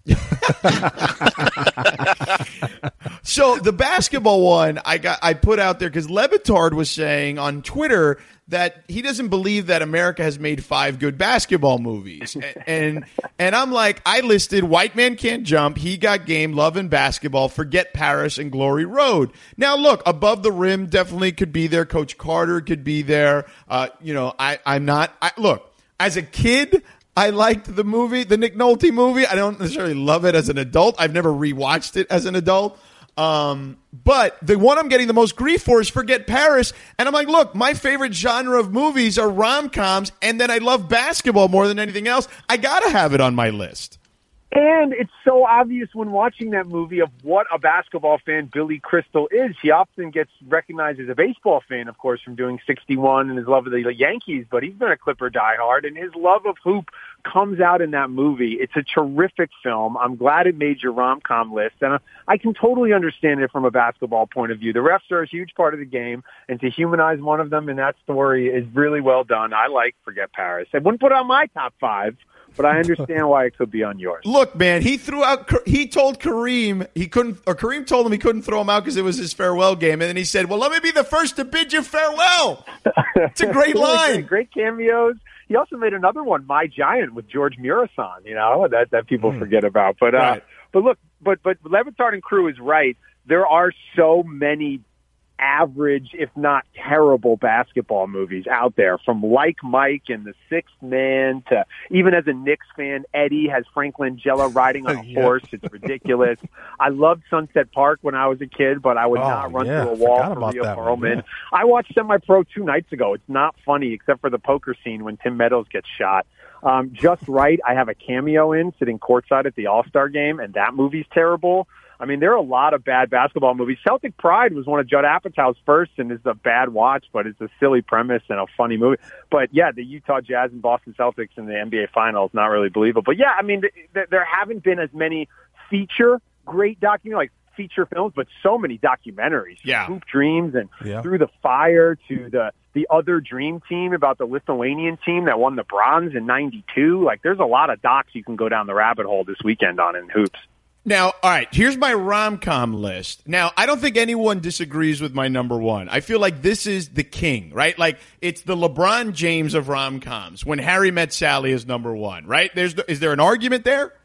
So the basketball one I got I put out there because Le Batard was saying on Twitter that he doesn't believe that America has made five good basketball movies. And, and and I'm like, I listed White Man Can't Jump, He Got Game, Love and Basketball, Forget Paris, and Glory Road. Now, look, Above the Rim definitely could be there. Coach Carter could be there. Uh, you know, I, I'm not I, – look, as a kid – I liked the movie, the Nick Nolte movie. I don't necessarily love it as an adult. I've never rewatched it as an adult. Um, but the one I'm getting the most grief for is Forget Paris. And I'm like, look, my favorite genre of movies are rom-coms, and then I love basketball more than anything else. I got to have it on my list. And it's so obvious when watching that movie of what a basketball fan Billy Crystal is. He often gets recognized as a baseball fan, of course, from doing sixty-one and his love of the Yankees, but he's been a Clipper diehard, and his love of hoop comes out in that movie. It's a terrific film. I'm glad it made your rom-com list, and I can totally understand it from a basketball point of view. The refs are a huge part of the game, and to humanize one of them in that story is really well done. I like Forget Paris. I wouldn't put it on my top five, but I understand why it could be on yours. Look, man, he threw out. He told Kareem he couldn't, or Kareem told him he couldn't throw him out because it was his farewell game, and then he said, "Well, let me be the first to bid you farewell." It's a great line. Great, great cameos. He also made another one, My Giant, with George Murasan. You know that that people mm. forget about. But uh, right. but look, but but Le Batard and crew is right. There are so many average, if not terrible, basketball movies out there, from Like Mike and The Sixth Man to, even as a Knicks fan, Eddie has Frank Langella riding on a yeah. horse. It's ridiculous. I loved Sunset Park when I was a kid, but I would oh, not run yeah. through a wall Forgot for Rhea Perlman. Perlman. Yeah. I watched Semi-Pro two nights ago. It's not funny except for the poker scene when Tim Meadows gets shot. Um, Just Right, I have a cameo in, sitting courtside at the All-Star game, and that movie's terrible. I mean, there are a lot of bad basketball movies. Celtic Pride was one of Judd Apatow's first, and is a bad watch, but it's a silly premise and a funny movie. But, yeah, the Utah Jazz and Boston Celtics in the N B A Finals, not really believable. But, yeah, I mean, th- th- there haven't been as many feature great documentaries, like feature films, but so many documentaries. Yeah. Hoop Dreams and yeah. Through the Fire to the the other dream team about the Lithuanian team that won the bronze in ninety-two. Like, there's a lot of docs you can go down the rabbit hole this weekend on in hoops. Now, all right, here's my rom-com list. Now, I don't think anyone disagrees with my number one. I feel like this is the king, right? Like, it's the LeBron James of rom-coms. When Harry Met Sally is number one, right? There's, is there an argument there?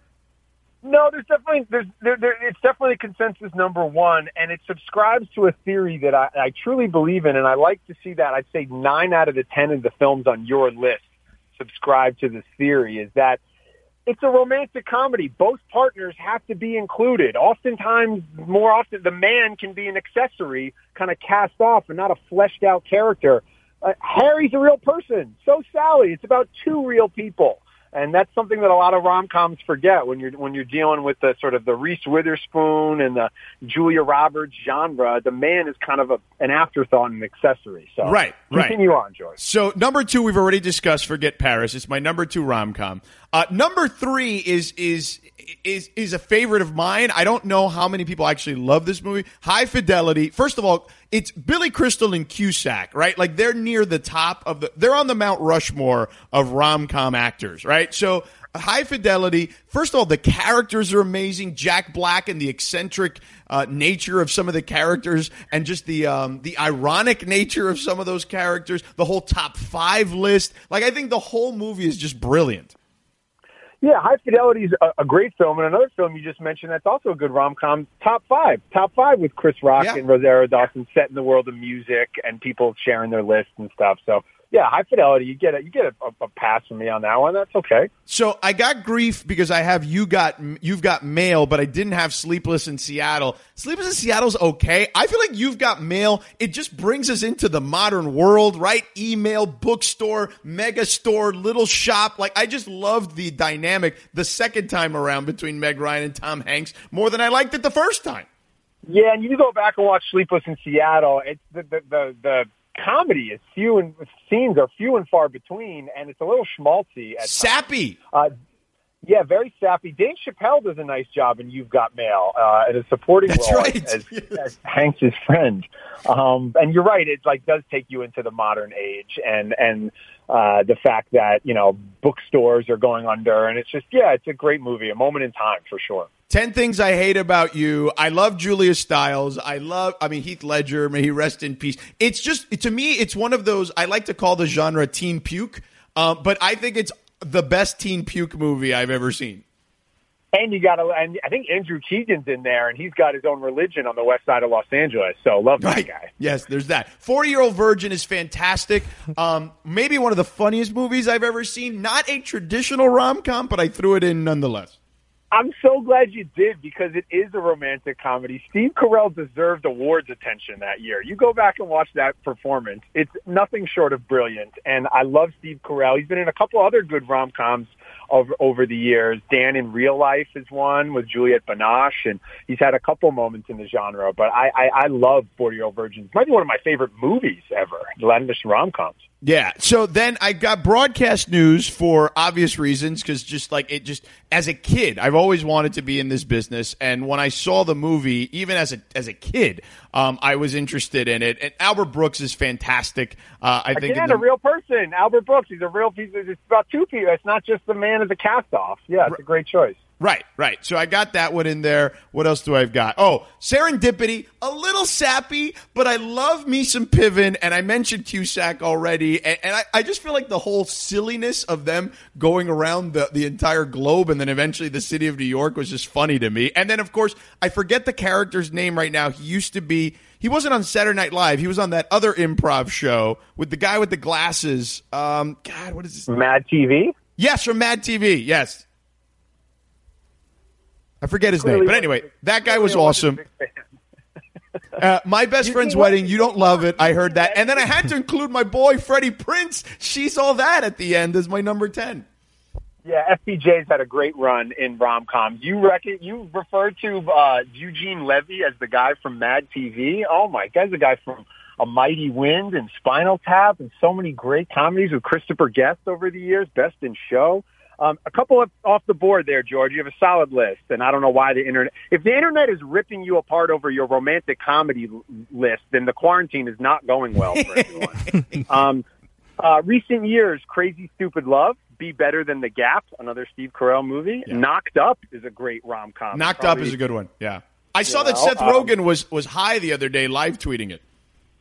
No, there's definitely there's there, there, it's definitely consensus number one, and it subscribes to a theory that I, I truly believe in, and I like to see that. I'd say nine out of the ten of the films on your list subscribe to this theory. Is that it's a romantic comedy. Both partners have to be included. Oftentimes, more often, the man can be an accessory, kind of cast off, and not a fleshed out character. Uh, Harry's a real person. So Sally. It's about two real people. And that's something that a lot of rom-coms forget when you're when you're dealing with the sort of the Reese Witherspoon and the Julia Roberts genre. The man is kind of a, an afterthought and an accessory. So right, right. Continue on, George. So number two, we've already discussed Forget Paris. It's my number two rom-com. Uh, number three is is is is a favorite of mine. I don't know how many people actually love this movie. High Fidelity. First of all, it's Billy Crystal and Cusack, right? Like, they're near the top of the – they're on the Mount Rushmore of rom-com actors, right? So High Fidelity, first of all, the characters are amazing. Jack Black and the eccentric uh, nature of some of the characters, and just the um, the ironic nature of some of those characters, the whole top five list. Like, I think the whole movie is just brilliant. Yeah, High Fidelity is a, a great film, and another film you just mentioned that's also a good rom-com, Top Five. Top Five with Chris Rock yeah. and Rosario Dawson, set in the world of music and people sharing their lists and stuff. So, yeah, High Fidelity, you get a, you get a, a pass from me on that one. That's okay. So I got grief because I have you got You've Got Mail, but I didn't have Sleepless in Seattle. Sleepless in Seattle's okay. I feel like You've Got Mail, it just brings us into the modern world, right? Email, bookstore, mega store, little shop. Like, I just loved the dynamic the second time around between Meg Ryan and Tom Hanks more than I liked it the first time. Yeah, and you go back and watch Sleepless in Seattle. It's the the the, the comedy is few and scenes are few and far between, and it's a little schmaltzy. At Sappy. Uh, Yeah, very sappy. Dave Chappelle does a nice job in You've Got Mail, uh, in a supporting That's role right. as, Yes. as Hanks' friend. Um, and you're right; it like does take you into the modern age, and and uh, the fact that you know bookstores are going under, and it's just yeah, it's a great movie, a moment in time for sure. ten Things I Hate About You. I love Julia Stiles. I love, I mean, Heath Ledger. May he rest in peace. It's just, to me, it's one of those, I like to call the genre teen puke, uh, but I think it's the best teen puke movie I've ever seen. And you got to, and I think Andrew Keegan's in there, and he's got his own religion on the west side of Los Angeles. So love that Right. guy. Yes, there's that. forty-Year-Old Virgin is fantastic. Um, maybe one of the funniest movies I've ever seen. Not a traditional rom-com, but I threw it in nonetheless. I'm so glad you did because it is a romantic comedy. Steve Carell deserved awards attention that year. You go back and watch that performance. It's nothing short of brilliant. And I love Steve Carell. He's been in a couple other good rom-coms over, over the years. Dan in Real Life is one with Juliette Binoche, and he's had a couple moments in the genre. But I, I, I love forty-Year-Old Virgin. It might be one of my favorite movies ever, Latin rom-coms. Yeah. So then I got broadcast news for obvious reasons because just like it just as a kid, I've always wanted to be in this business. And when I saw the movie, even as a as a kid, um, I was interested in it. And Albert Brooks is fantastic. Uh, I think Again, the, a real person. Albert Brooks. He's a real piece. It's about two people. It's not just the man as a cast-off. Yeah, it's a great choice. Right, right. So I got that one in there. What else do I've got? Oh, Serendipity, a little sappy, but I love me some Piven, and I mentioned Cusack already, and, and I, I just feel like the whole silliness of them going around the, the entire globe and then eventually the city of New York was just funny to me. And then, of course, I forget the character's name right now. He used to be, he wasn't on Saturday Night Live. He was on that other improv show with the guy with the glasses. Um, God, what is this? Mad T V? Yes, from Mad T V, yes. I forget his Clearly name, but anyway, that guy was awesome. Uh, my best friend's wedding. You don't love it. I heard that, and then I had to include my boy Freddie Prinze. She's all that at the end as my number ten. Yeah, F P J's had a great run in rom-coms. You reckon you referred to uh, Eugene Levy as the guy from Mad T V? Oh my, guy's the guy from A Mighty Wind and Spinal Tap, and so many great comedies with Christopher Guest over the years. Best in Show. Um, a couple of, off the board there, George. You have a solid list, and I don't know why the internet. If the internet is ripping you apart over your romantic comedy l- list, then the quarantine is not going well for everyone. um, uh, recent years, Crazy Stupid Love, Be Better Than the Gap, another Steve Carell movie. Yeah. Knocked Up is a great rom com. Knocked Probably, Up is a good one. Yeah, I saw know, that Seth um, Rogen was was high the other day, live tweeting it.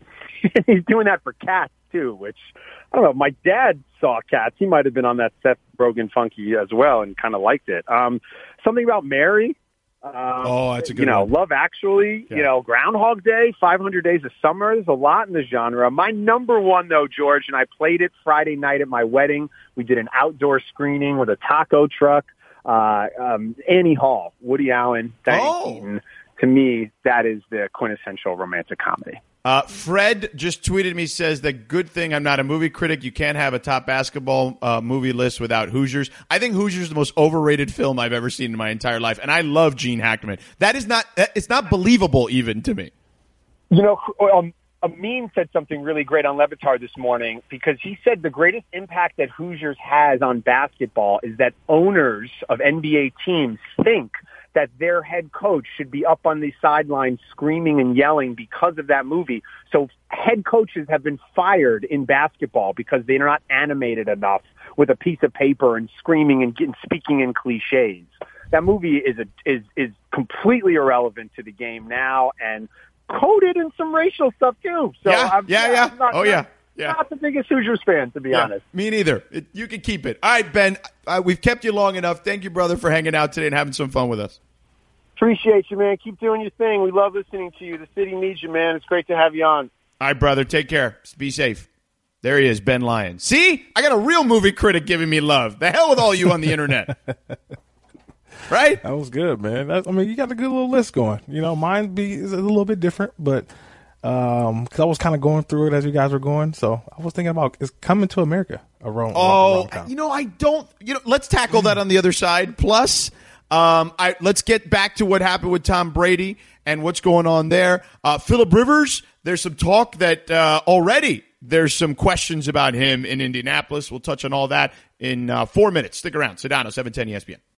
He's doing that for Cats too, which I don't know. My dad saw Cats. He might have been on that Seth Rogen funky as well and kind of liked it. Um, something about Mary. Um, oh, that's a good You know, one. Love Actually, yeah. You know, Groundhog Day, five hundred Days of Summer. There's a lot in the genre. My number one, though, George, and I played it Friday night at my wedding. We did an outdoor screening with a taco truck. Uh, um, Annie Hall, Woody Allen, Diane oh. Keaton. To me, that is the quintessential romantic comedy. Uh, Fred just tweeted me, says the good thing I'm not a movie critic. You can't have a top basketball uh, movie list without Hoosiers. I think Hoosiers is the most overrated film I've ever seen in my entire life, and I love Gene Hackman. That is not, it's not believable even to me. You know, um, Amin said something really great on Levitar this morning because he said the greatest impact that Hoosiers has on basketball is that owners of N B A teams think that their head coach should be up on the sidelines screaming and yelling because of that movie. So head coaches have been fired in basketball because they're not animated enough with a piece of paper and screaming and getting, speaking in cliches. That movie is a, is is completely irrelevant to the game now and coded in some racial stuff too. So yeah, I'm, yeah, yeah. I'm not, oh, yeah. Not, Yeah. Not the biggest Hoosiers fan, to be yeah, honest. Me neither. It, you can keep it. All right, Ben, uh, we've kept you long enough. Thank you, brother, for hanging out today and having some fun with us. Appreciate you, man. Keep doing your thing. We love listening to you. The city needs you, man. It's great to have you on. All right, brother. Take care. Be safe. There he is, Ben Lyons. See? I got a real movie critic giving me love. The hell with all you on the internet. Right? That was good, man. That, I mean, you got a good little list going. You know, mine be is a little bit different, but um, because I was kind of going through it as you guys were going, so I was thinking about is Coming to America a wrong? Oh, you know, I don't. You know, let's tackle that on the other side. Plus, um, I let's get back to what happened with Tom Brady and what's going on there. Uh, Phillip Rivers. There's some talk that uh, already there's some questions about him in Indianapolis. We'll touch on all that in uh, four minutes. Stick around. Sedano, seven ten E S P N.